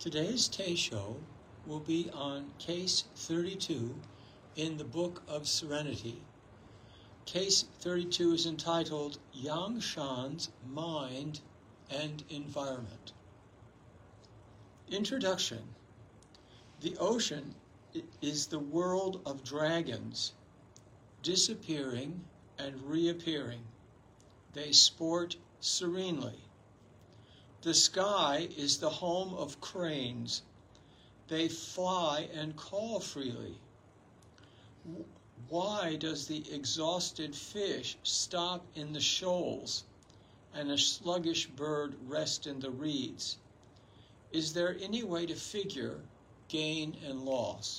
Today's Teisho will be on Case 32 in the Book of Serenity. Case 32 is entitled Yang Shan's Mind and Environment. Introduction. The ocean is the world of dragons, disappearing and reappearing. They sport serenely. The sky is the home of cranes. They fly and call freely. Why does the exhausted fish stop in the shoals and a sluggish bird rest in the reeds? Is there any way to figure gain and loss?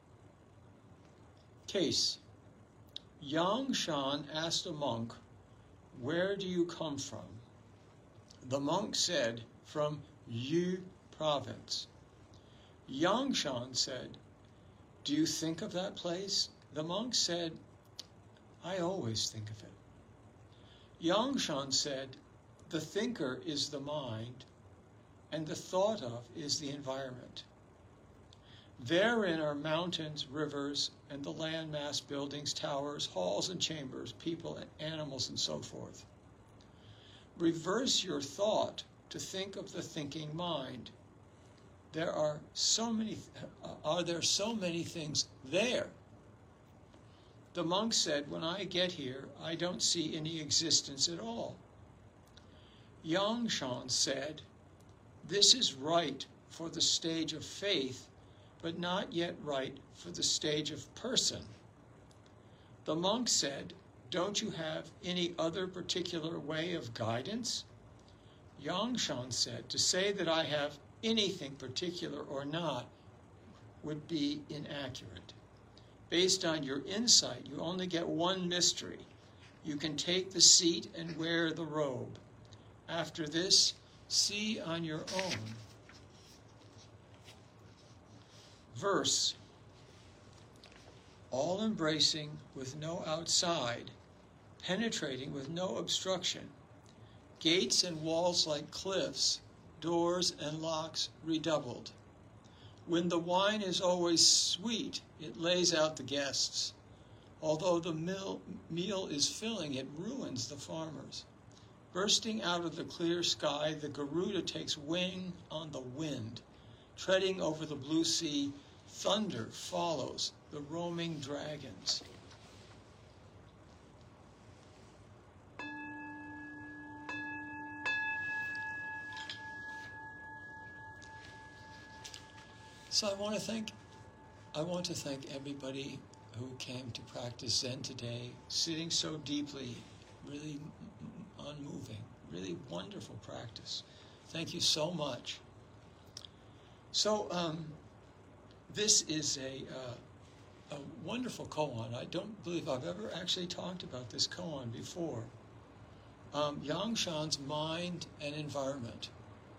Case. Yang Shan asked a monk, "Where do you come from?" The monk said, "From Yu province." Yang Shan said, "Do you think of that place?" The monk said, "I always think of it." Yang Shan said, "The thinker is the mind, and the thought of is the environment. Therein are mountains, rivers, and the landmass, buildings, towers, halls and chambers, people and animals, and so forth. Reverse your thought to think of the thinking mind. Are there so many things there?" The monk said, "When I get here, I don't see any existence at all." Yang Shan said, "This is right for the stage of faith, but not yet right for the stage of person." The monk said, "Don't you have any other particular way of guidance?" Yang Shan said, "To say that I have anything particular or not would be inaccurate. Based on your insight, you only get one mystery. You can take the seat and wear the robe. After this, see on your own." Verse. All embracing with no outside, penetrating with no obstruction, gates and walls like cliffs, doors and locks redoubled. When the wine is always sweet, it lays out the guests. Although the meal is filling, it ruins the farmers. Bursting out of the clear sky, the Garuda takes wing on the wind. Treading over the blue sea, thunder follows the roaming dragons. So I want to thank everybody who came to practice Zen today, sitting so deeply, really unmoving, really wonderful practice. Thank you so much. So this is a wonderful koan. I don't believe I've ever actually talked about this koan before. Yang Shan's mind and environment.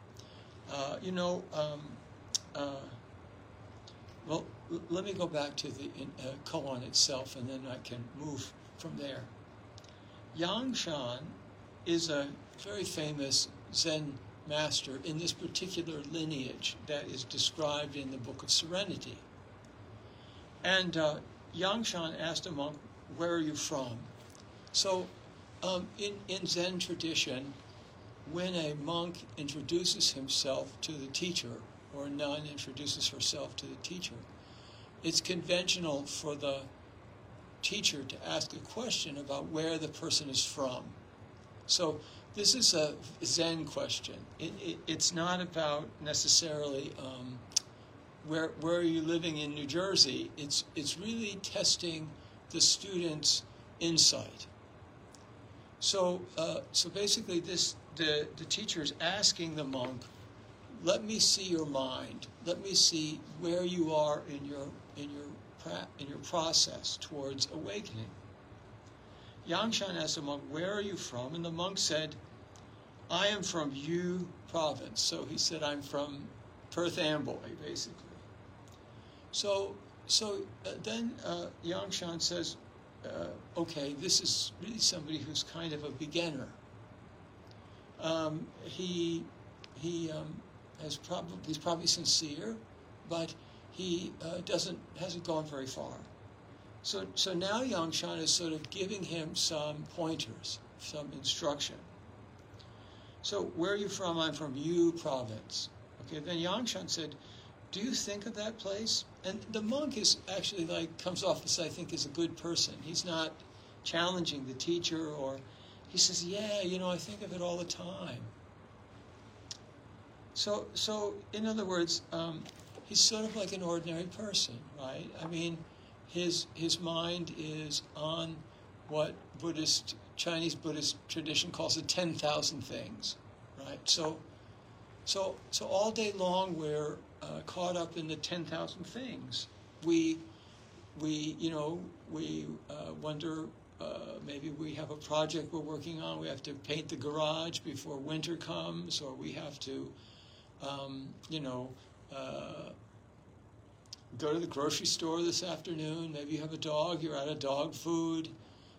Well, let me go back to the koan itself, and then I can move from there. Yang Shan is a very famous Zen master in this particular lineage that is described in the Book of Serenity. And Yang Shan asked a monk, "Where are you from?" So in Zen tradition, when a monk introduces himself to the teacher, or a nun introduces herself to the teacher, it's conventional for the teacher to ask a question about where the person is from. So this is a Zen question. It's not about necessarily where are you living in New Jersey. It's really testing the student's insight. So basically, the teacher is asking the monk, "Let me see your mind. Let me see where you are in your process towards awakening." Yang Shan asked the monk, "Where are you from?" And the monk said, "I am from Yu province." So he said, "I'm from Perth Amboy," basically. So then Yang Shan says, "Okay, this is really somebody who's kind of a beginner." He he's probably sincere, but he hasn't gone very far. So now Yangshan is sort of giving him some pointers, some instruction. So where are you from? I'm from Yu province. Okay, then Yangshan said, do you think of that place? And the monk is actually comes off as, I think, is a good person. He's not challenging the teacher, or he says, yeah, I think of it all the time. So in other words, he's sort of like an ordinary person, right? I mean, his mind is on what Chinese Buddhist tradition calls the 10,000 things, right? So all day long we're caught up in the 10,000 things. We wonder, maybe we have a project we're working on. We have to paint the garage before winter comes, or we have to, go to the grocery store this afternoon. Maybe you have a dog. You're out of dog food.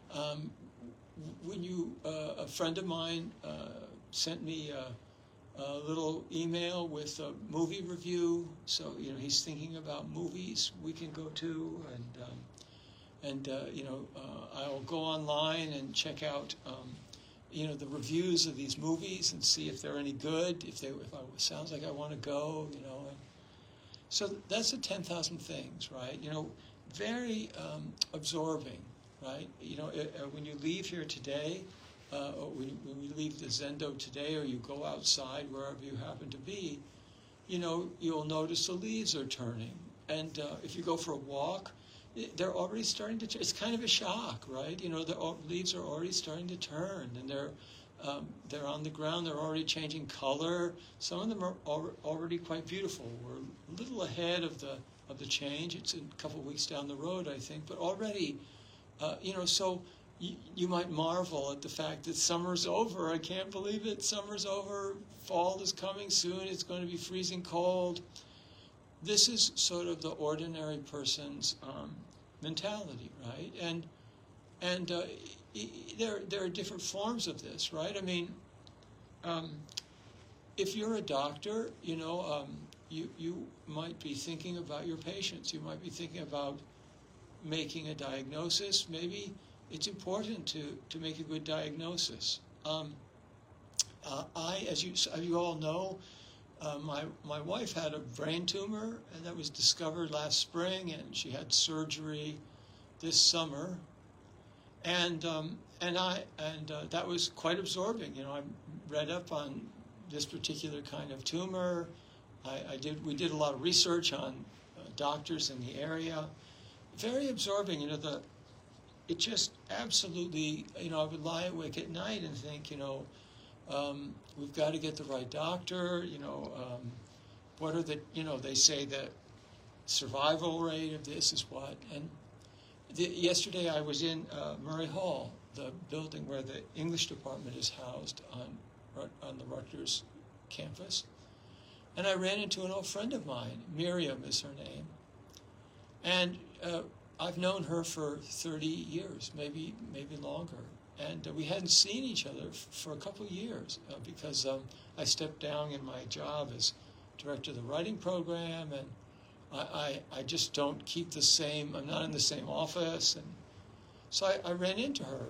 A friend of mine sent me a little email with a movie review. So he's thinking about movies we can go to, and I'll go online and check out the reviews of these movies and see if they're any good. If it sounds like I want to go, So that's the 10,000 things, right? Very absorbing, right? When you leave here today, or when you leave the Zendo today, or you go outside wherever you happen to be, you'll notice the leaves are turning. And if you go for a walk, they're already starting to. It's kind of a shock, right? The leaves are already starting to turn, and they're on the ground. They're already changing color. Some of them are already quite beautiful. We're a little ahead of the change. It's a couple of weeks down the road, I think, but already, So you might marvel at the fact that summer's over. I can't believe it. Summer's over. Fall is coming soon. It's going to be freezing cold. This is sort of the ordinary person's mentality, right? And there are different forms of this, right? I mean, if you're a doctor, you might be thinking about your patients. You might be thinking about making a diagnosis. Maybe it's important to make a good diagnosis. As you all know, my wife had a brain tumor, and that was discovered last spring, and she had surgery this summer, and that was quite absorbing. I read up on this particular kind of tumor. We did a lot of research on doctors in the area. Very absorbing. It just absolutely. I would lie awake at night and think, we've got to get the right doctor. What are the? They say the survival rate of this is what. And yesterday I was in Murray Hall, the building where the English department is housed on the Rutgers campus, and I ran into an old friend of mine. Miriam is her name, and I've known her for 30 years, maybe longer. And we hadn't seen each other for a couple of years because I stepped down in my job as director of the writing program, and I just don't keep the same. I'm not in the same office, and so I ran into her,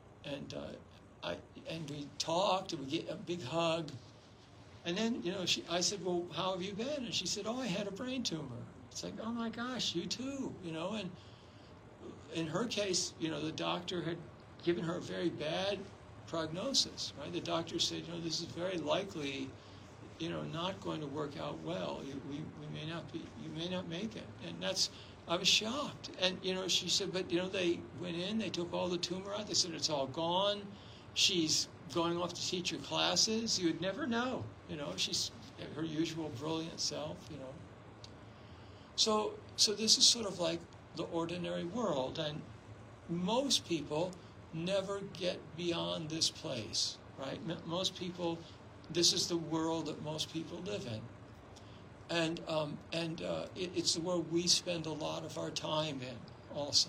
and we talked, and we get a big hug, and then I said, well, how have you been? And she said, oh, I had a brain tumor. It's like, oh my gosh, you too, and in her case, the doctor had given her a very bad prognosis, right? The doctor said, this is very likely, not going to work out well. You may not make it. And I was shocked. And, she said, but, they went in, they took all the tumor out. They said, it's all gone. She's going off to teach her classes. You would never know, she's her usual brilliant self, So this is sort of like the ordinary world. And most people never get beyond this place, right? Most people, this is the world that most people live in, and it's the world we spend a lot of our time in, also,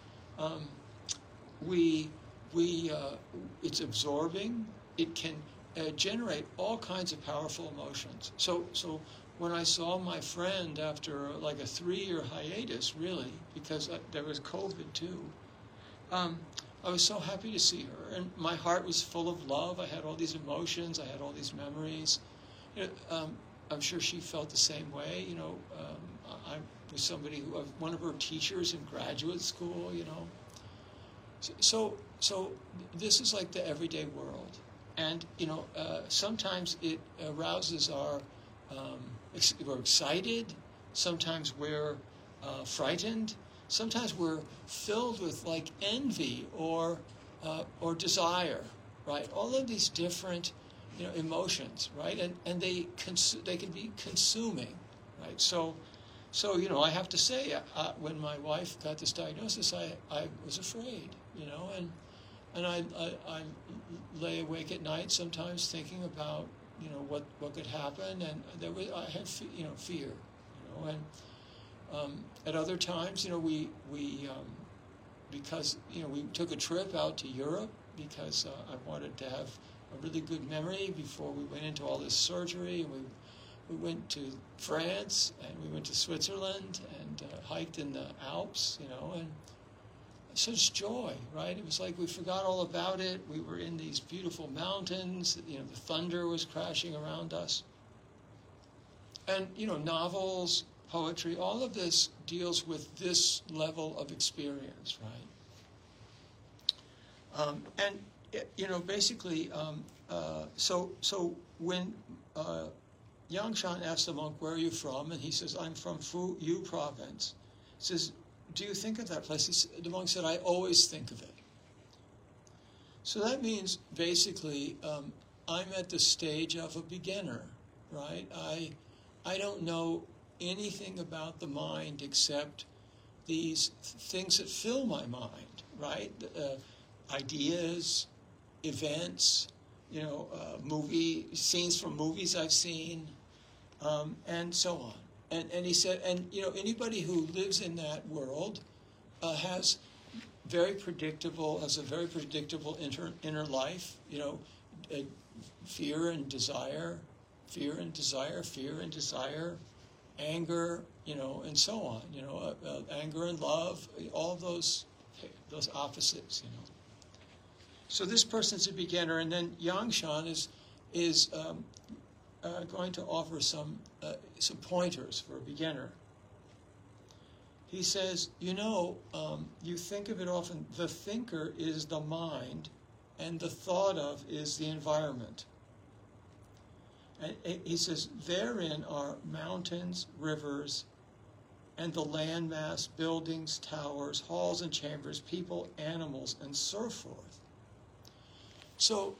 right? It's absorbing. It can generate all kinds of powerful emotions. So when I saw my friend after like a 3-year hiatus, really, because there was COVID too, I was so happy to see her, and my heart was full of love. I had all these emotions, I had all these memories. I'm sure she felt the same way. I was somebody who, one of her teachers in graduate school. So this is like the everyday world, and sometimes it arouses our. We're excited. Sometimes we're frightened. Sometimes we're filled with like envy or desire, right? All of these different, emotions, right? And they can be consuming, right? So I have to say, when my wife got this diagnosis, I was afraid, and I lay awake at night sometimes thinking about what could happen, and I had fear, and at other times, we because we took a trip out to Europe because I wanted to have a really good memory before we went into all this surgery. And we went to France and we went to Switzerland and hiked in the Alps, and such joy, right? It was like we forgot all about it. We were in these beautiful mountains. The thunder was crashing around us. And, novels, poetry, all of this deals with this level of experience, right? Basically, so when Yangshan asked the monk, "Where are you from?" and he says, "I'm from Fu-Yu province." He says, "Do you think of that place?" The monk said, "I always think of it." So that means basically I'm at the stage of a beginner, right? I don't know anything about the mind except these things that fill my mind, right? Ideas, events, movie scenes from movies I've seen, and so on. And he said, anybody who lives in that world has a very predictable inner life, fear and desire, anger, and so on, anger and love, all those opposites, So this person's a beginner, and then Yangshan is going to offer some pointers for a beginner. He says, you think of it often, the thinker is the mind, and the thought of is the environment. And he says, therein are mountains, rivers, and the landmass, buildings, towers, halls and chambers, people, animals, and so forth. So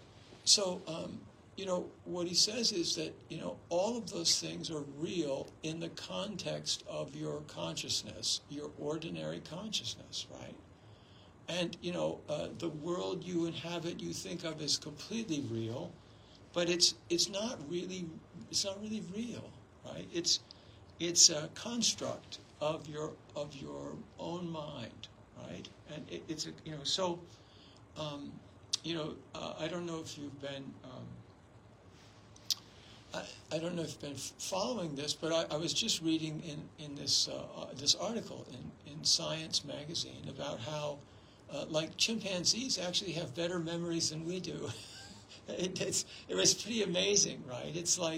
what he says is that, all of those things are real in the context of your consciousness, your ordinary consciousness, right? And, the world you inhabit, you think of as completely real, but it's not really real, right? It's a construct of your own mind, right? And it's I don't know if you've been following this, but I was just reading in this article in Science magazine about how like chimpanzees actually have better memories than we do. It was pretty amazing, right? It's like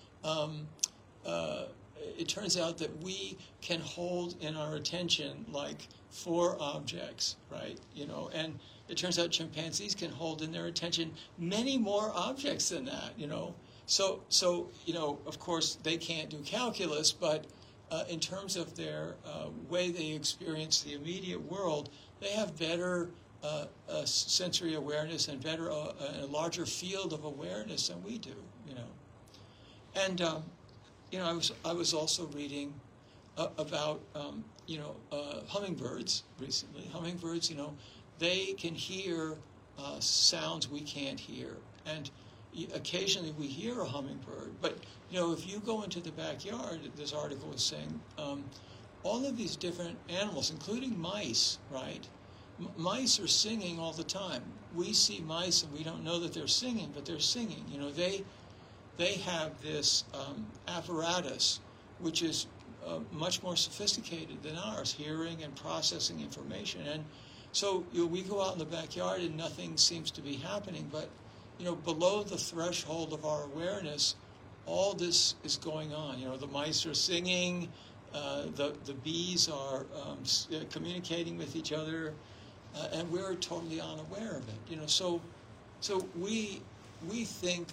it turns out that we can hold in our attention like 4 objects, right? And it turns out chimpanzees can hold in their attention many more objects than that, So of course they can't do calculus, but in terms of their way they experience the immediate world, they have better sensory awareness and better a larger field of awareness than we do, And I was also reading about hummingbirds recently. Hummingbirds, they can hear sounds we can't hear, and occasionally we hear a hummingbird. But if you go into the backyard, this article is saying all of these different animals, including mice, right? Mice are singing all the time. We see mice and we don't know that they're singing, but they're singing. You know, they have this apparatus which is much more sophisticated than ours, hearing and processing information. And so we go out in the backyard and nothing seems to be happening, but below the threshold of our awareness, all this is going on. The mice are singing, the bees are communicating with each other, and we're totally unaware of it. So we think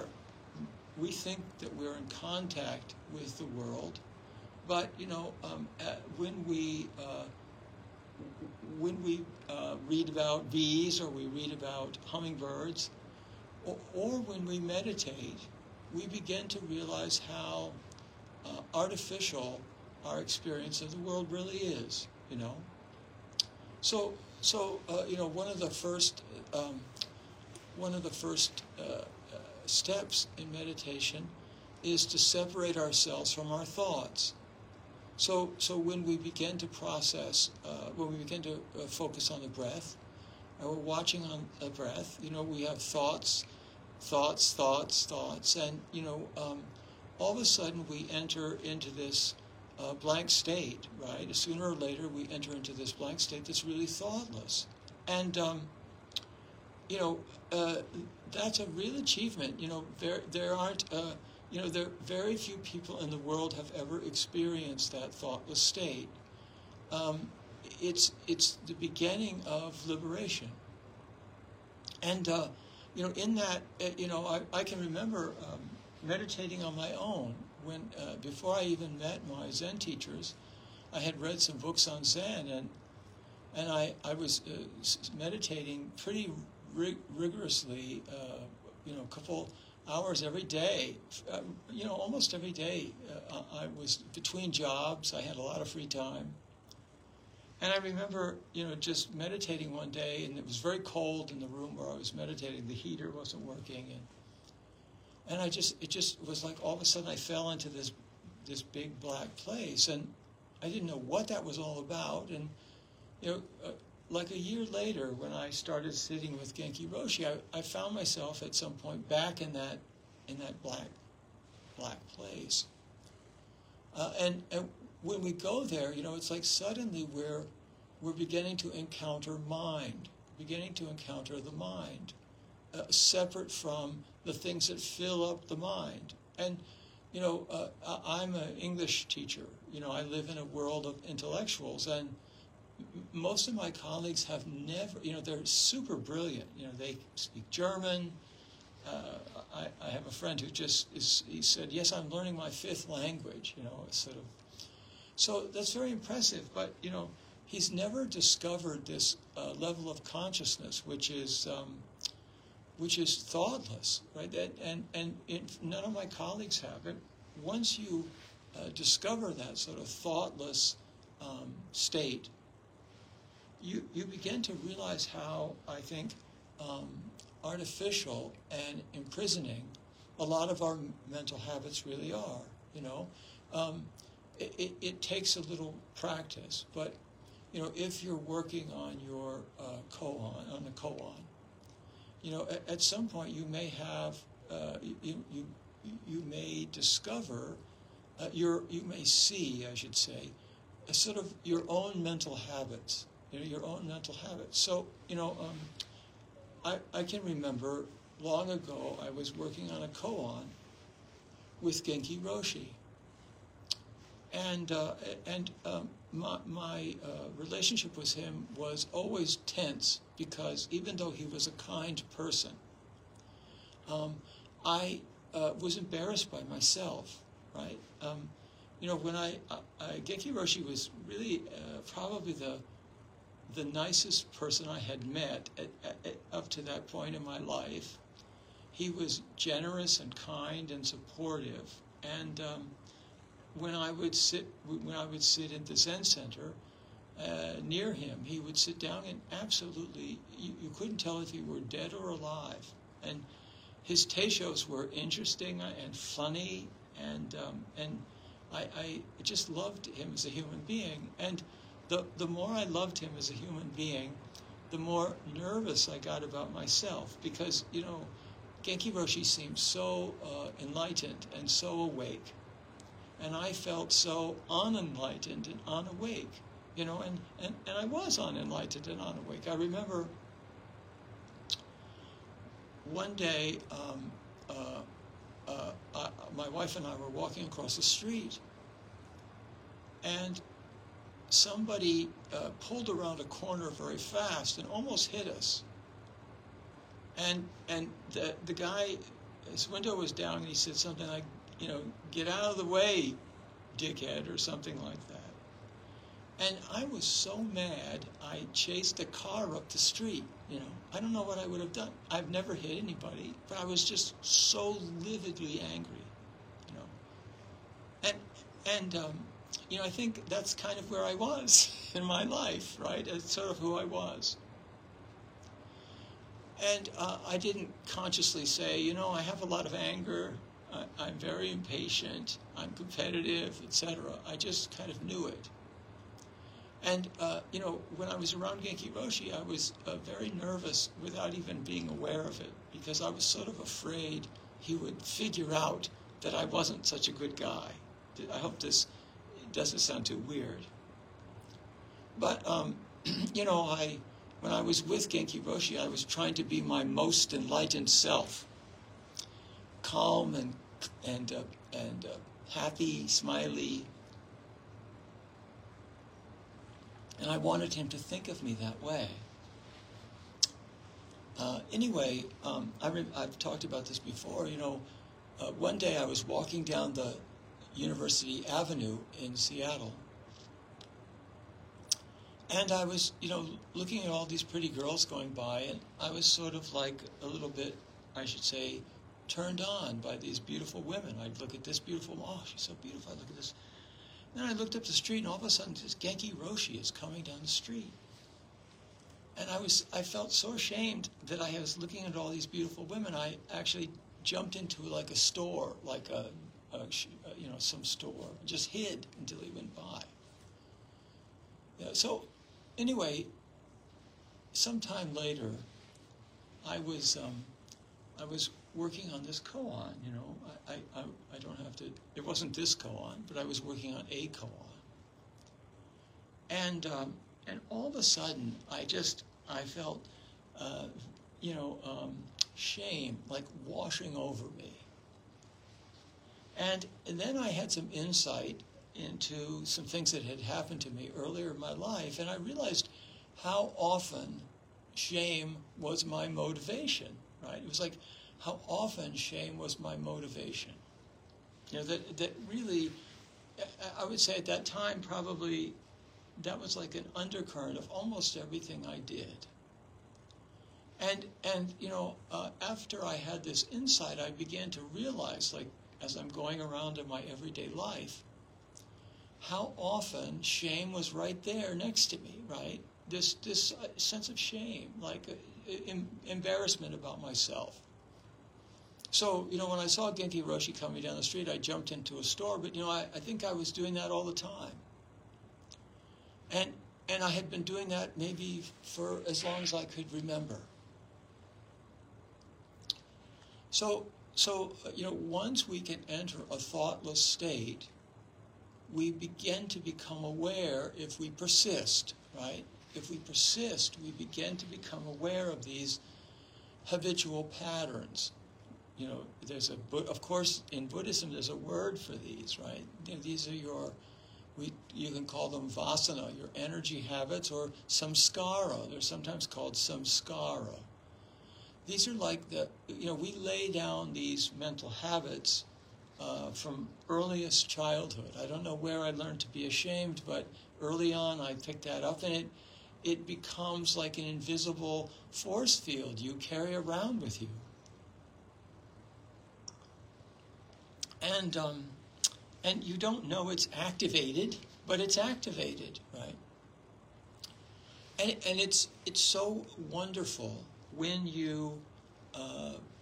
that we're in contact with the world, but when we read about bees, or we read about hummingbirds, or when we meditate, we begin to realize how artificial our experience of the world really is. So one of the first steps in meditation is to separate ourselves from our thoughts. So when we begin to process, when we begin to focus on the breath, and we're watching on the breath, we have thoughts, and all of a sudden we enter into this blank state, right? Sooner or later we enter into this blank state that's really thoughtless, and that's a real achievement. There aren't there very few people in the world have ever experienced that thoughtless state. It's the beginning of liberation, and in that I can remember meditating on my own when before I even met my Zen teachers. I had read some books on Zen, and I was meditating pretty rigorously, a couple hours every day, almost every day. I was between jobs. I had a lot of free time. And I remember, just meditating one day, and it was very cold in the room where I was meditating. The heater wasn't working, and it just was like all of a sudden I fell into this big black place, and I didn't know what that was all about. And like a year later, when I started sitting with Genki Roshi, I found myself at some point back in that black place. And when we go there, it's like suddenly we're beginning to encounter mind, beginning to encounter the mind, separate from the things that fill up the mind. And I'm an English teacher. I live in a world of intellectuals, and most of my colleagues have never, they're super brilliant. They speak German. I have a friend who he said, yes, I'm learning my fifth language, sort of. So that's very impressive, but, he's never discovered this level of consciousness, which is thoughtless, right? And none of my colleagues have it. Once you discover that sort of thoughtless state, you begin to realize how, I think, artificial and imprisoning a lot of our mental habits really are. It takes a little practice, but if you're working on your koan, at some point you may have you may discover you may see, I should say, a sort of your own mental habits. Your own mental habits. So, I can remember long ago I was working on a koan with Genki Roshi, and my relationship with him was always tense, because even though he was a kind person, I was embarrassed by myself, right? When Genki Roshi was really probably the nicest person I had met up to that point in my life. He was generous and kind and supportive, and when I would sit in the Zen center near him, he would sit down, and absolutely you couldn't tell if he were dead or alive. And his teishos were interesting and funny, and I just loved him as a human being. And the more I loved him as a human being, the more nervous I got about myself, because, Genki Roshi seemed so enlightened and so awake, and I felt so unenlightened and unawake, and I was unenlightened and unawake. I remember one day, my wife and I were walking across the street, and somebody pulled around a corner very fast and almost hit us. And the guy, his window was down, and he said something like, get out of the way, dickhead, or something like that. And I was so mad, I chased the car up the street, I don't know what I would have done. I've never hit anybody, but I was just so lividly angry, And I think that's kind of where I was in my life, right? It's sort of who I was. And I didn't consciously say, I have a lot of anger, I'm very impatient, I'm competitive, etc. I just kind of knew it. And, when I was around Genki Roshi, I was very nervous without even being aware of it, because I was sort of afraid he would figure out that I wasn't such a good guy. I hope this doesn't sound too weird. But, when I was with Genki Roshi, I was trying to be my most enlightened self. Calm and happy, smiley. And I wanted him to think of me that way. Anyway, I've talked about this before. One day I was walking down the University Avenue in Seattle, and I was, looking at all these pretty girls going by, and I was sort of like a little bit, I should say, turned on by these beautiful women. I'd look at this beautiful, oh, she's so beautiful. I'd look at this. Then I looked up the street, and all of a sudden, this Genki Roshi is coming down the street. And I felt so ashamed that I was looking at all these beautiful women. I actually jumped into like a store, like some store, just hid until he went by. So, anyway, sometime later, I was working on this koan. I don't have to. It wasn't this koan, but I was working on a koan. And all of a sudden, I felt, shame like washing over me. And then I had some insight into some things that had happened to me earlier in my life, and I realized how often shame was my motivation, right? It was like how often shame was my motivation. That really, I would say at that time probably that was like an undercurrent of almost everything I did. And after I had this insight, I began to realize, like, as I'm going around in my everyday life, how often shame was right there next to me, right? This sense of shame, like embarrassment about myself. So, when I saw Genki Roshi coming down the street, I jumped into a store, but, I think I was doing that all the time. And I had been doing that maybe for as long as I could remember. So, once we can enter a thoughtless state, we begin to become aware if we persist, right? If we persist, we begin to become aware of these habitual patterns. Of course, in Buddhism, there's a word for these, right? These are you can call them vasana, your energy habits, or samskara. They're sometimes called samskara. These are like we lay down these mental habits from earliest childhood. I don't know where I learned to be ashamed, but early on I picked that up, and it becomes like an invisible force field you carry around with you. And you don't know it's activated, but it's activated, right? And it's so wonderful when you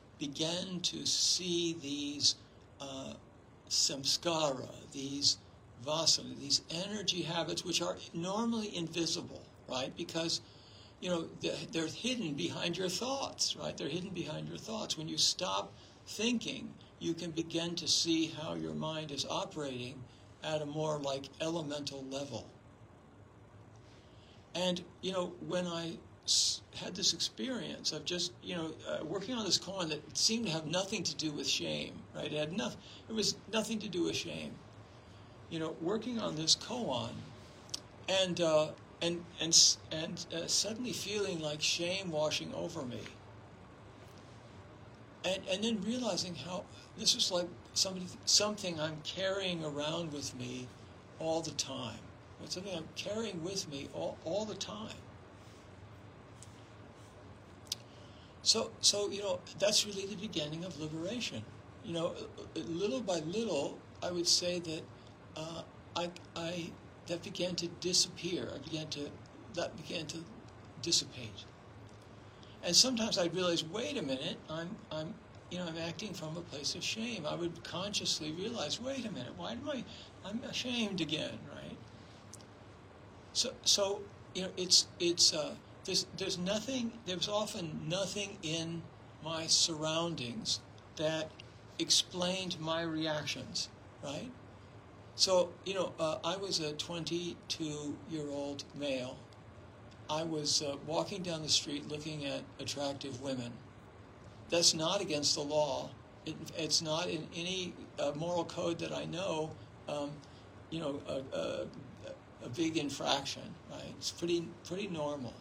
begin to see these samskara, these vasana, these energy habits which are normally invisible, right? Because, they're hidden behind your thoughts, right? They're hidden behind your thoughts. When you stop thinking, you can begin to see how your mind is operating at a more like elemental level. And, when I had this experience of just, working on this koan that seemed to have nothing to do with shame, right? It was nothing to do with shame. Working on this koan and suddenly feeling like shame washing over me. And then realizing how this was like something I'm carrying around with me all the time. It's something I'm carrying with me all the time. So that's really the beginning of liberation. Little by little, I would say that that began to disappear. That began to dissipate. And sometimes I'd realize, wait a minute, I'm acting from a place of shame. I would consciously realize, wait a minute, I'm ashamed again, right? So there's often nothing in my surroundings that explained my reactions, right? So, I was a 22-year-old male. I was walking down the street looking at attractive women. That's not against the law. It's not in any moral code that I know, a big infraction, right? It's pretty normal.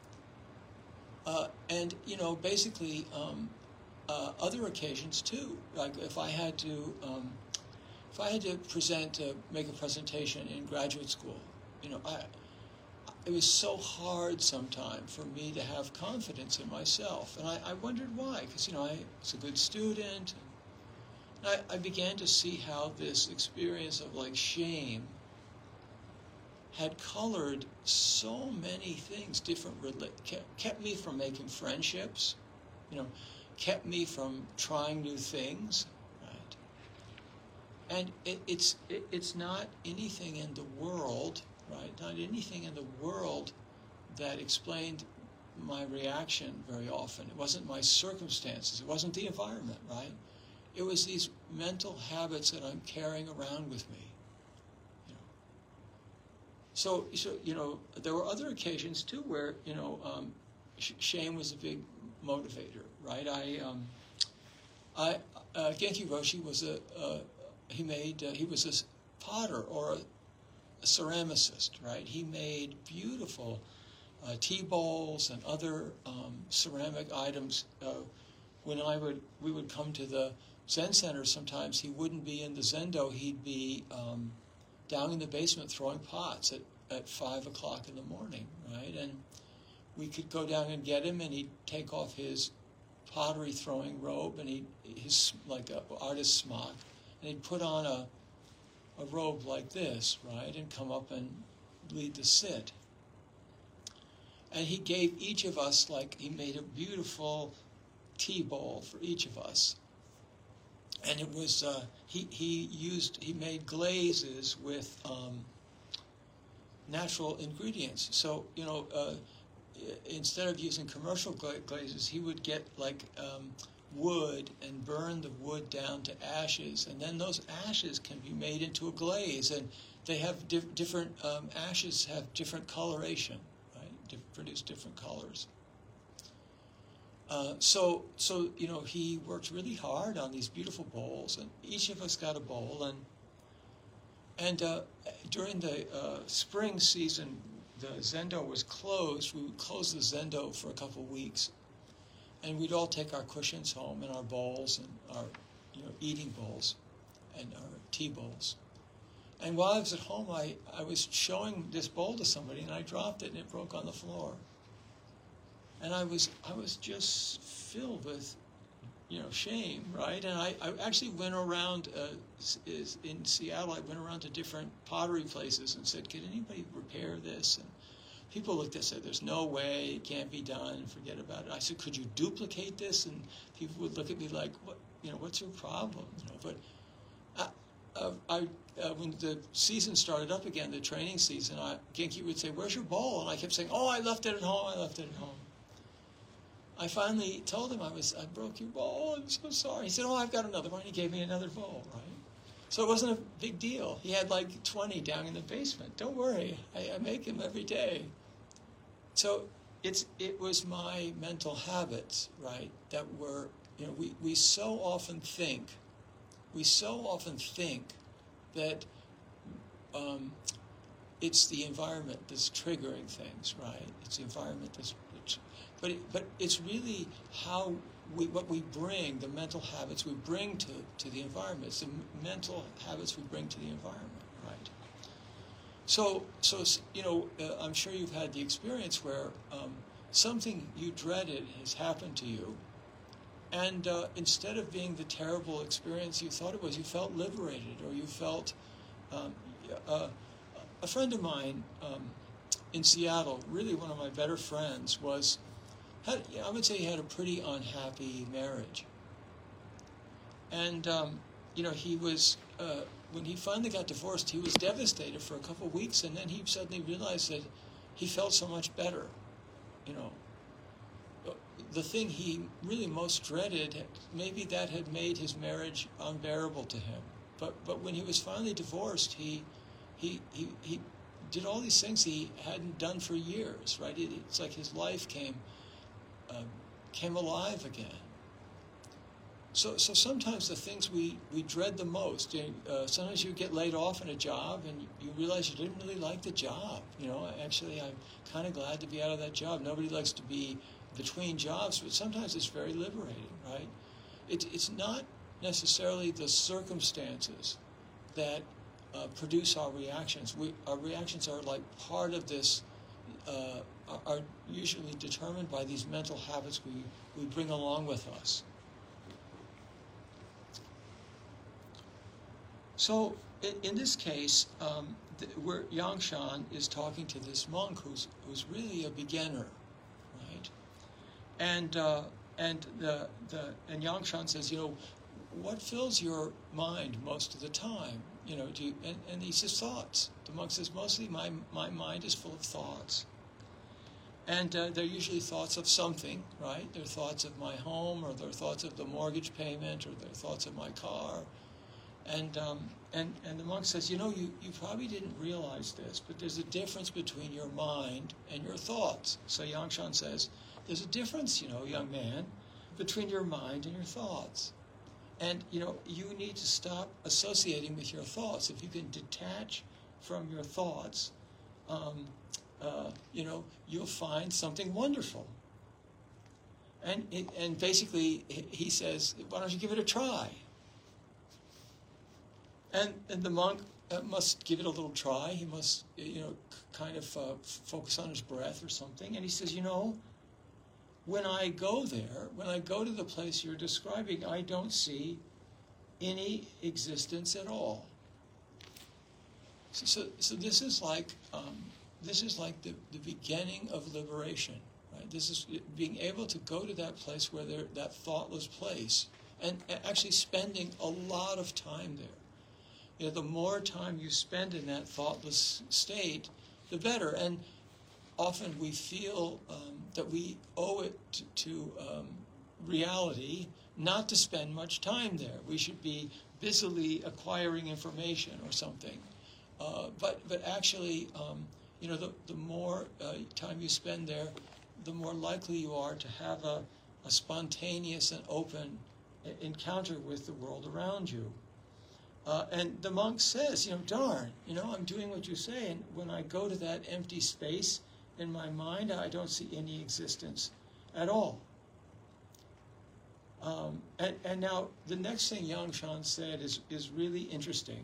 And basically, other occasions too. Like if I had to make a presentation in graduate school, it was so hard sometimes for me to have confidence in myself, and I wondered why. Because I was a good student. And I began to see how this experience of like shame had colored so many things, kept me from making friendships, kept me from trying new things, right? And it's not anything in the world, right? Not anything in the world that explained my reaction very often. It wasn't my circumstances. It wasn't the environment, right? It was these mental habits that I'm carrying around with me. So there were other occasions too where shame was a big motivator, right? Genki Roshi was he was a potter or a ceramicist, right? He made beautiful tea bowls and other ceramic items. When we would come to the Zen center, sometimes he wouldn't be in the Zendo. He'd be down in the basement throwing pots at 5 o'clock in the morning, right? And we could go down and get him, and he'd take off his pottery throwing robe and his like a artist smock, and he'd put on a robe like this, right, and come up and lead the sit. And he gave each of us, he made a beautiful tea bowl for each of us. And it was he made glazes with natural ingredients. So instead of using commercial glazes, he would get wood and burn the wood down to ashes, and then those ashes can be made into a glaze, and they have different ashes have different coloration, right? Produce different colors. So he worked really hard on these beautiful bowls, and each of us got a bowl, and during the spring season, the Zendo was closed. We would close the Zendo for a couple of weeks, and we'd all take our cushions home and our bowls and our eating bowls and our tea bowls. And while I was at home, I was showing this bowl to somebody, and I dropped it, and it broke on the floor. And I was just filled with, shame, right? And I actually went around in Seattle. I went around to different pottery places and said, "Can anybody repair this?" And people looked and said, "There's no way, it can't be done. Forget about it." I said, "Could you duplicate this?" And people would look at me like, "What? What's your problem?" But when the season started up again, the training season, Genki would say, "Where's your ball?" And I kept saying, "Oh, I left it at home. I left it at home." I finally told him I broke your ball. I'm so sorry. He said, "Oh, I've got another one." He gave me another ball, right? So it wasn't a big deal. He had like 20 down in the basement. Don't worry, I make him every day. So it was my mental habits, right, that were, we so often think that it's the environment that's triggering things, right? It's the environment but it's really what we bring, the mental habits we bring to the environment. It's the mental habits we bring to the environment, right? So I'm sure you've had the experience where something you dreaded has happened to you, and instead of being the terrible experience you thought it was, you felt liberated, or you felt... a friend of mine in Seattle, really one of my better friends, I would say he had a pretty unhappy marriage. And, he was, when he finally got divorced, he was devastated for a couple of weeks, and then he suddenly realized that he felt so much better, The thing he really most dreaded, maybe that had made his marriage unbearable to him. But when he was finally divorced, he did all these things he hadn't done for years, right? It's like his life came alive again. So sometimes the things we dread the most, sometimes you get laid off in a job and you realize you didn't really like the job. Actually, I'm kind of glad to be out of that job. Nobody likes to be between jobs, but sometimes it's very liberating, right? It's not necessarily the circumstances that produce our reactions. Our reactions are like part of this, are usually determined by these mental habits we bring along with us. So in this case, where Yangshan is talking to this monk who's really a beginner, right? And Yangshan says, what fills your mind most of the time? And he says thoughts. The monk says, mostly my mind is full of thoughts. And they're usually thoughts of something, right? They're thoughts of my home, or they're thoughts of the mortgage payment, or they're thoughts of my car. And the monk says, you probably didn't realize this, but there's a difference between your mind and your thoughts. So Yangshan says, there's a difference, young man, between your mind and your thoughts. And, you need to stop associating with your thoughts. If you can detach from your thoughts, you'll find something wonderful. And basically, he says, why don't you give it a try? And the monk must give it a little try. He must, kind of focus on his breath or something. And he says, when I go there, when I go to the place you're describing, I don't see any existence at all. So this is like the beginning of liberation, right? This is being able to go to that place where that thoughtless place, and actually spending a lot of time there. The more time you spend in that thoughtless state, the better. And often we feel that we owe it to reality not to spend much time there. We should be busily acquiring information or something. But actually, the more time you spend there, the more likely you are to have a spontaneous and open encounter with the world around you. And the monk says, darn, I'm doing what you say, and when I go to that empty space in my mind, I don't see any existence at all. And now the next thing Yangshan said is really interesting.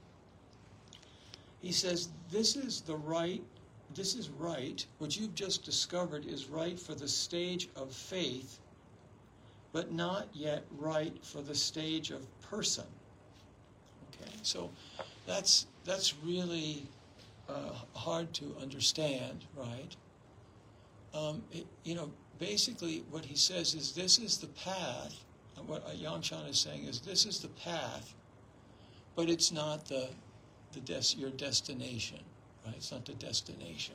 He says, this is right, what you've just discovered is right for the stage of faith, but not yet right for the stage of person. Okay, so that's really hard to understand, right? Basically what he says is this is the path, and what Yangshan is saying is this is the path but it's not your destination, right? It's not the destination.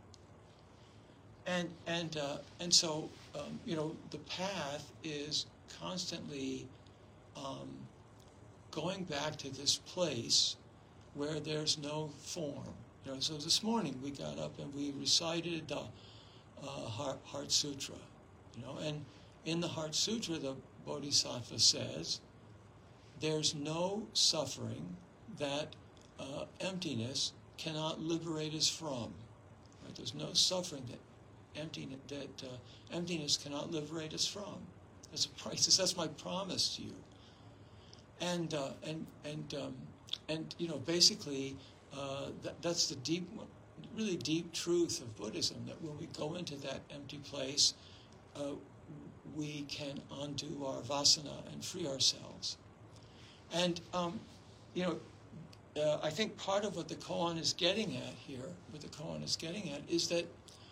And so the path is constantly going back to this place where there's no form. So this morning we got up and we recited the Heart Sutra. And in the Heart Sutra, the Bodhisattva says, there's no suffering that emptiness cannot liberate us from. Right? There's no suffering that emptiness cannot liberate us from. That's a price. That's my promise to you. And basically, that's the really deep truth of Buddhism, that when we go into that empty place, we can undo our vasana and free ourselves. And I think part of what the koan is getting at here, is that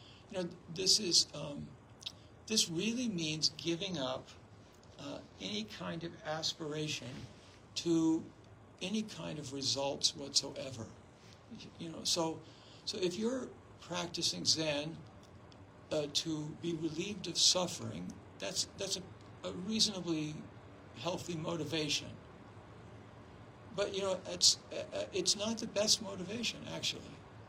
this really means giving up any kind of aspiration to any kind of results whatsoever. So if you're practicing Zen to be relieved of suffering, that's a reasonably healthy motivation. But it's not the best motivation, actually.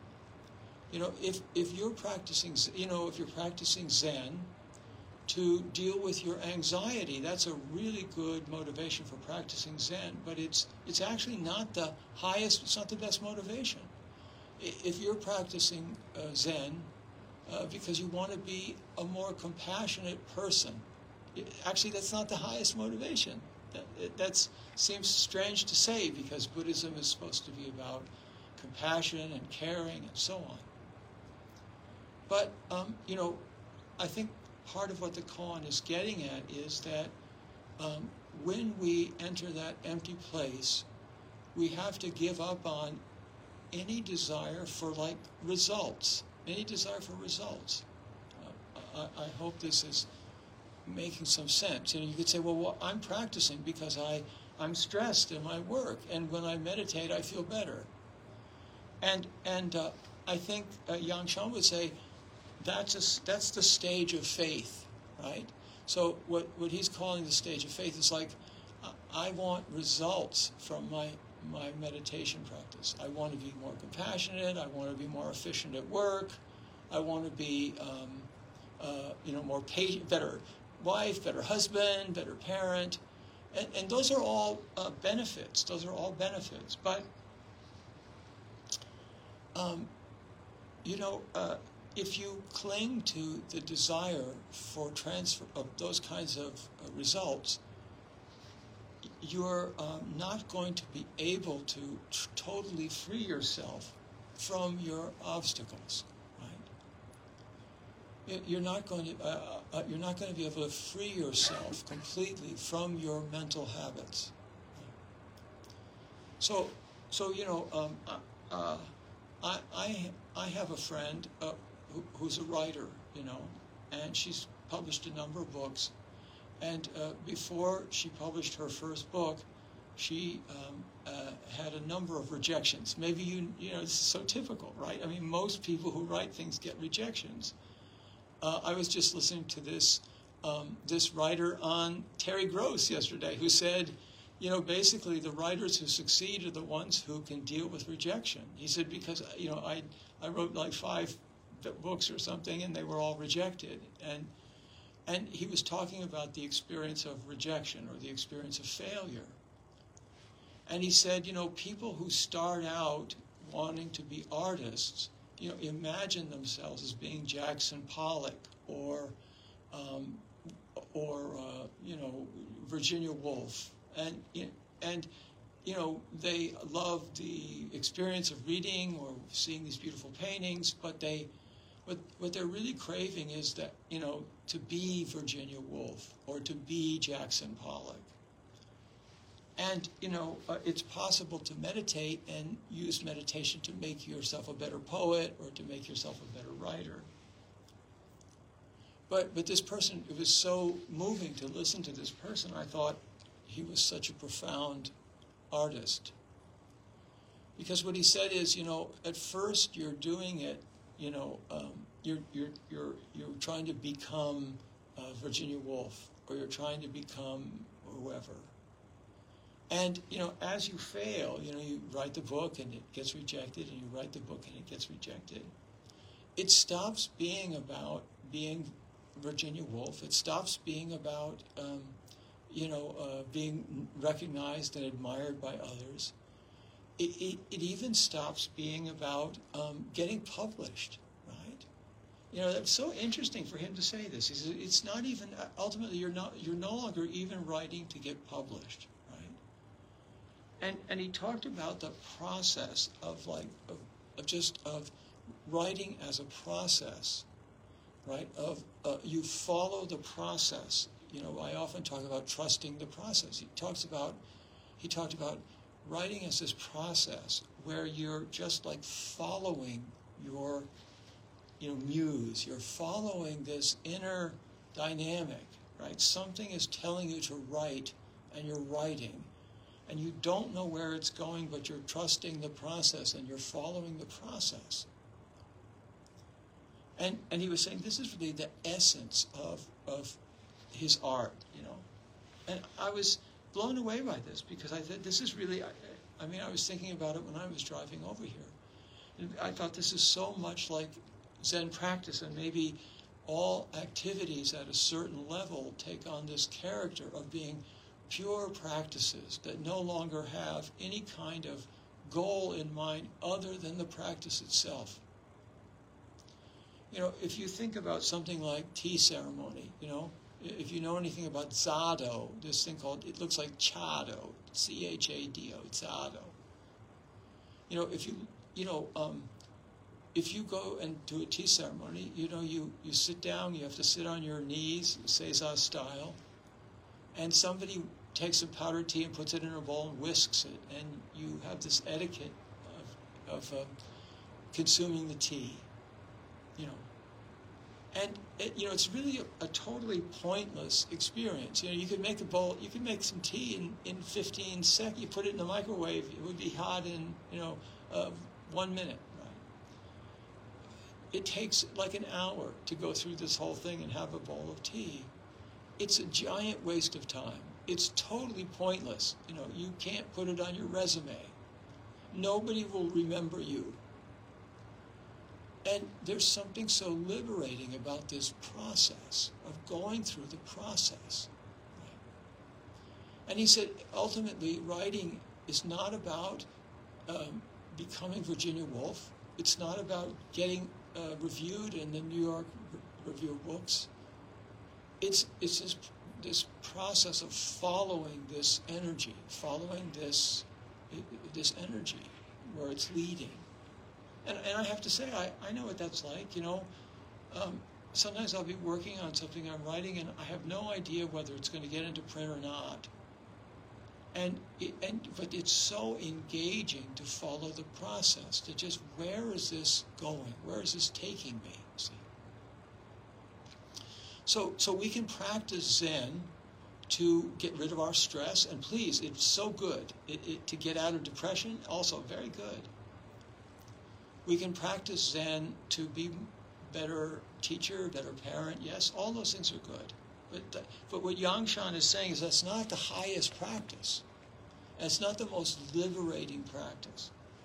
If you're practicing Zen to deal with your anxiety, that's a really good motivation for practicing Zen. But it's actually not the highest. It's not the best motivation. If you're practicing Zen because you want to be a more compassionate person, actually that's not the highest motivation. That seems strange to say, because Buddhism is supposed to be about compassion and caring and so on. But, I think part of what the koan is getting at is that when we enter that empty place, we have to give up on any desire for, results. Any desire for results. I hope this is making some sense. You could say, well, I'm practicing because I'm stressed in my work, and when I meditate, I feel better. And I think Yang Shan would say that's the stage of faith, right? So what he's calling the stage of faith is I want results from my meditation practice. I want to be more compassionate. I want to be more efficient at work. I want to be more patient, better wife, better husband, better parent, and those are all benefits. Those are all benefits. But if you cling to the desire for transfer of those kinds of results, you're not going to be able to totally free yourself from your obstacles. You're not going to be able to free yourself completely from your mental habits. So I have a friend who's a writer, and she's published a number of books. And before she published her first book, she had a number of rejections. Maybe this is so typical, right? I mean, most people who write things get rejections. I was just listening to this writer on Terry Gross yesterday, who said, basically the writers who succeed are the ones who can deal with rejection. He said, because I wrote 5 books or something, and they were all rejected, and he was talking about the experience of rejection or the experience of failure. And he said, people who start out wanting to be artists, imagine themselves as being Jackson Pollock or Virginia Woolf, and they love the experience of reading or seeing these beautiful paintings, but what they're really craving is that to be Virginia Woolf or to be Jackson Pollock. And, it's possible to meditate and use meditation to make yourself a better poet or to make yourself a better writer. But this person, it was so moving to listen to this person. I thought he was such a profound artist. Because what he said is, at first you're doing it, you're trying to become Virginia Woolf, or you're trying to become whoever. And, as you fail, you write the book and it gets rejected, and you write the book and it gets rejected. It stops being about being Virginia Woolf. It stops being about, being recognized and admired by others. It even stops being about getting published, right? That's so interesting for him to say this. He says it's not even, ultimately you're no longer even writing to get published, right? And he talked about the process of writing as a process, right? You follow the process. I often talk about trusting the process. He talked about writing as this process where you're just like following your, muse. You're following this inner dynamic, right? Something is telling you to write, and you're writing. And you don't know where it's going, but you're trusting the process, and you're following the process. And he was saying this is really the essence of his art, And I was blown away by this, because I thought this is really, I was thinking about it when I was driving over here. And I thought this is so much like Zen practice, and maybe all activities at a certain level take on this character of being pure practices that no longer have any kind of goal in mind other than the practice itself. If you think about something like tea ceremony, if you know anything about Zado, this thing called, it looks like Chado, C-H-A-D-O, Zado. If you go and do a tea ceremony, you sit down, you have to sit on your knees, Seiza style, and somebody takes some powdered tea and puts it in a bowl and whisks it, and you have this etiquette of consuming the tea, And it's really a totally pointless experience. You could make you could make some tea in 15 seconds. You put it in the microwave, it would be hot in 1 minute. Right? It takes like an hour to go through this whole thing and have a bowl of tea. It's a giant waste of time. It's totally pointless. You can't put it on your resume. Nobody will remember you. And there's something so liberating about this process of going through the process. Right? And he said, ultimately, writing is not about becoming Virginia Woolf. It's not about getting reviewed in the New York Review of Books. It's this process of following this energy, following this energy where it's leading. And I have to say, I know what that's like, Sometimes I'll be working on something I'm writing, and I have no idea whether it's going to get into print or not. But it's so engaging to follow the process, to just, where is this going? Where is this taking me? See? So we can practice Zen to get rid of our stress, and please, it's so good. To get out of depression, also very good. We can practice Zen to be better teacher, better parent. Yes, all those things are good. But what Yangshan is saying is that's not the highest practice. And it's not the most liberating practice.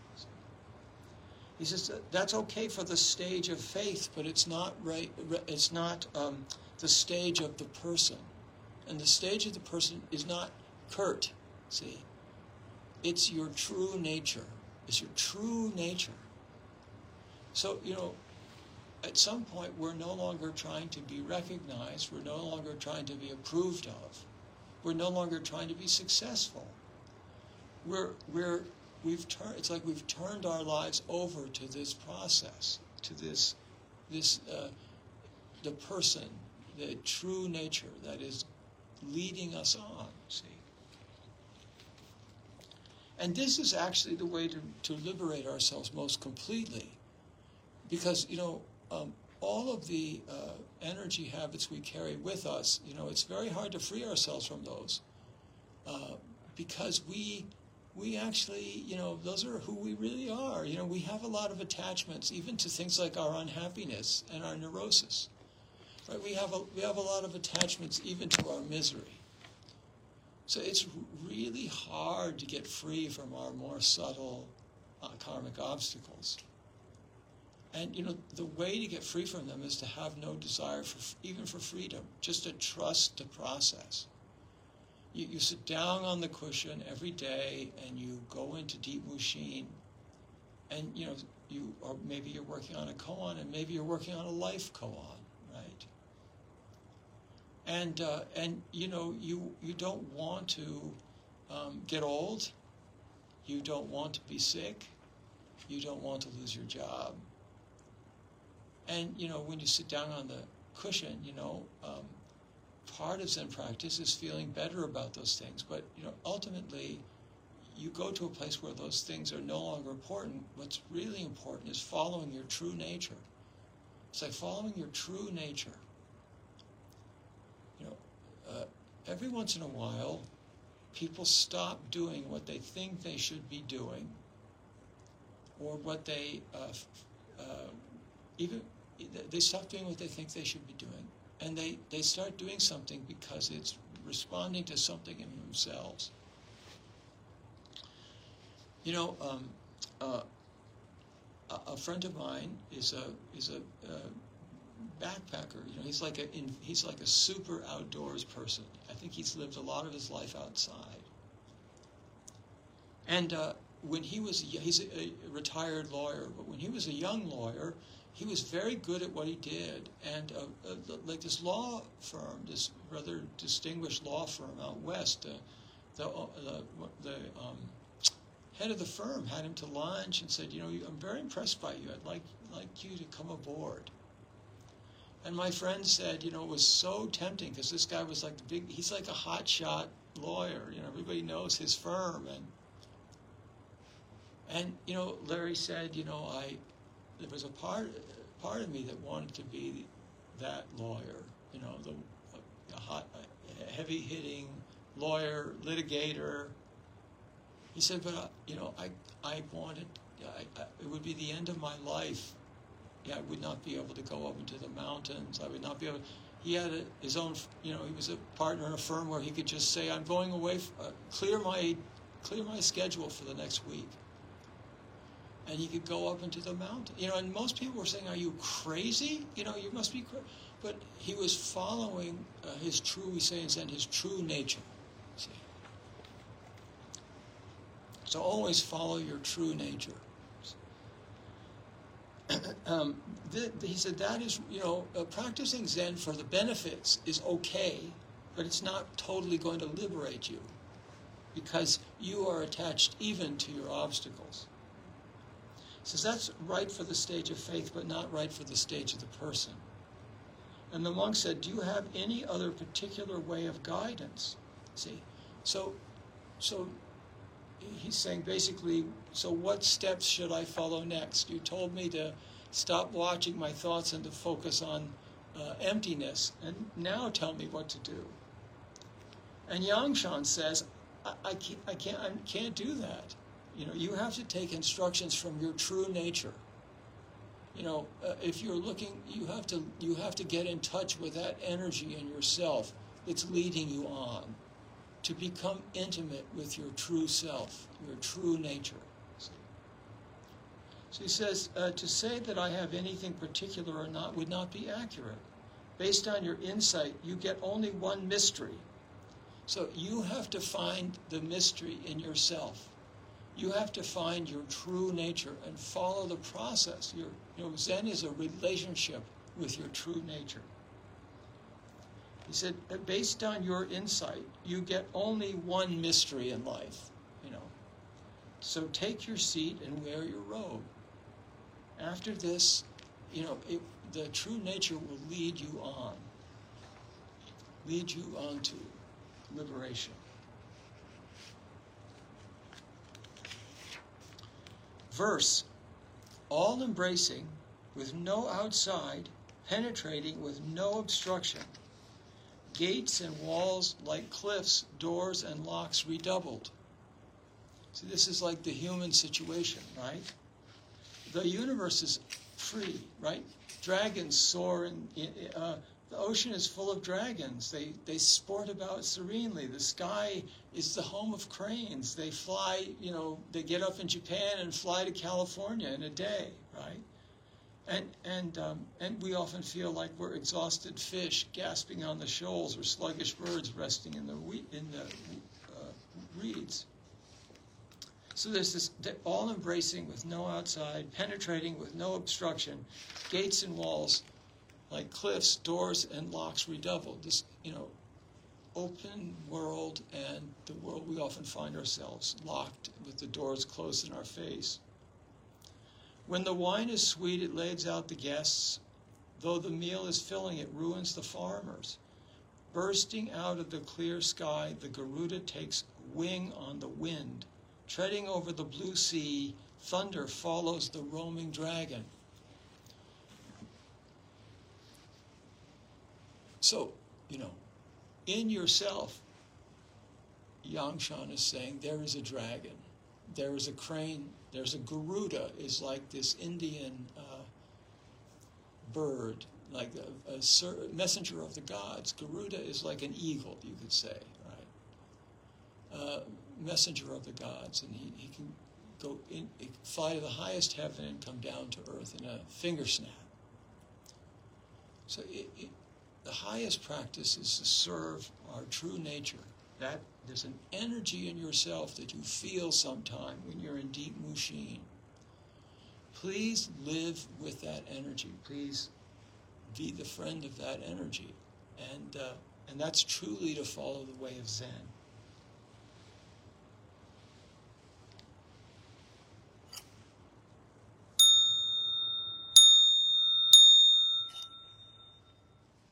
He says that's okay for the stage of faith, but it's not right. It's not the stage of the person, and the stage of the person is not Kurt. See, it's your true nature. It's your true nature. So, at some point, we're no longer trying to be recognized. We're no longer trying to be approved of. We're no longer trying to be successful. It's like we've turned our lives over to this process, to the person, the true nature that is leading us on, see. And this is actually the way to liberate ourselves most completely. Because, all of the energy habits we carry with us, it's very hard to free ourselves from those because we we actually, those are who we really are. We have a lot of attachments, even to things like our unhappiness and our neurosis. Right? We have a lot of attachments even to our misery. So it's really hard to get free from our more subtle karmic obstacles. And, the way to get free from them is to have no desire even for freedom, just to trust the process. You sit down on the cushion every day and you go into deep mushin, and, or maybe you're working on a koan, and maybe you're working on a life koan, right? And you don't want to get old. You don't want to be sick. You don't want to lose your job. And, when you sit down on the cushion, part of Zen practice is feeling better about those things. But, ultimately, you go to a place where those things are no longer important. What's really important is following your true nature. It's like following your true nature. Every once in a while, people stop doing what they think they should be doing, or what they they stop doing what they think they should be doing, and they start doing something because it's responding to something in themselves. A friend of mine is a backpacker. He's like a super outdoors person. I think he's lived a lot of his life outside. And when he's a retired lawyer, but when he was a young lawyer, he was very good at what he did. And like this law firm, this rather distinguished law firm out west, the head of the firm had him to lunch and said, I'm very impressed by you. I'd like you to come aboard. And my friend said, it was so tempting because this guy was he's like a hotshot lawyer. Everybody knows his firm. And Larry said, there was a part of me that wanted to be that lawyer, the hot, heavy-hitting lawyer, litigator. He said, but, I wanted, it would be the end of my life. I would not be able to go up into the mountains. I would not be able. He had his own. He was a partner in a firm where he could just say, "I'm going away. Clear my schedule for the next week." And he could go up into the mountain. And most people were saying, "Are you crazy? You must be crazy." But he was following his true, we say in Zen, his true nature. See. So always follow your true nature. He said that is, practicing Zen for the benefits is okay, but it's not totally going to liberate you because you are attached even to your obstacles. He says that's right for the stage of faith, but not right for the stage of the person. And the monk said, do you have any other particular way of guidance? See, so he's saying basically, so what steps should I follow next? You told me to stop watching my thoughts and to focus on emptiness, and now tell me what to do. And Yangshan says, I can't do that. You have to take instructions from your true nature. If you're looking, you have to get in touch with that energy in yourself that's leading you on, to become intimate with your true self, your true nature. So he says, to say that I have anything particular or not would not be accurate. Based on your insight, you get only one mystery. So you have to find the mystery in yourself. You have to find your true nature and follow the process. Zen is a relationship with your true nature. He said, based on your insight, you get only one mystery in life, So take your seat and wear your robe. After this, the true nature will lead you on to liberation. Verse, all embracing with no outside, penetrating with no obstruction. Gates and walls like cliffs, doors and locks redoubled. So this is like the human situation, right? The universe is free, right? Dragons soar the ocean is full of dragons. They sport about serenely. The sky is the home of cranes. They fly, they get up in Japan and fly to California in a day, right? And we often feel like we're exhausted fish gasping on the shoals or sluggish birds resting in the reeds. So there's this all-embracing with no outside, penetrating with no obstruction, gates and walls like cliffs, doors, and locks redoubled. This, open world, and the world we often find ourselves locked with the doors closed in our face. When the wine is sweet, it lays out the guests. Though the meal is filling, it ruins the farmers. Bursting out of the clear sky, the Garuda takes wing on the wind. Treading over the blue sea, thunder follows the roaming dragon. So, in yourself, Yangshan is saying there is a dragon, there is a crane, there's a Garuda, is like this Indian bird, like a messenger of the gods. Garuda is like an eagle, you could say, right? Messenger of the gods, and he can go in, fly to the highest heaven and come down to earth in a finger snap. So the highest practice is to serve our true nature. That there's an energy in yourself that you feel sometime when you're in deep Mushin. Please live with that energy. Please be the friend of that energy, and that's truly to follow the way of Zen.